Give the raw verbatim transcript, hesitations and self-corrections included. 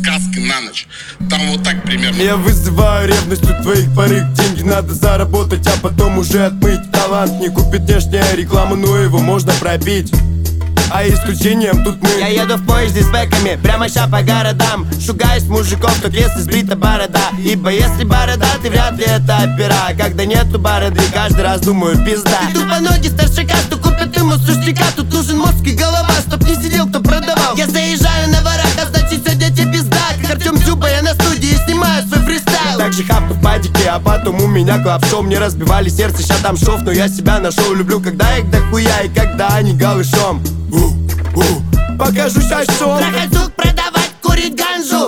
сказки на ночь. Там вот так примерно. Я вызываю ревность у твоих порыв. Деньги надо заработать, а потом уже отмыть. Талант не купит внешняя реклама, но его можно пробить. А исключением тут мы. Я еду в поезде с бэками, прямо ща по городам. Шугаюсь мужиков, как если сбрита борода. Ибо если борода, ты вряд ли это опера. Когда нету бороды, каждый раз думаю, пизда. Ты тупоногий старшака, что купит ему сушняка. Тут нужен мозг и голова, чтоб не сидел, кто продавал. Я заезжаю на ворах, а значит сегодня тебе пизда. Как Артем Дзюба, я на студии снимаю свой фристайл. Так же хапну в падике, а потом у меня клап-шоу. Мне разбивали сердце, ща там шов, но я себя нашел. Люблю, когда их дохуя и когда они голышом. У, у, покажу щас шоу. Трахать сук, продавать, курить ганжу.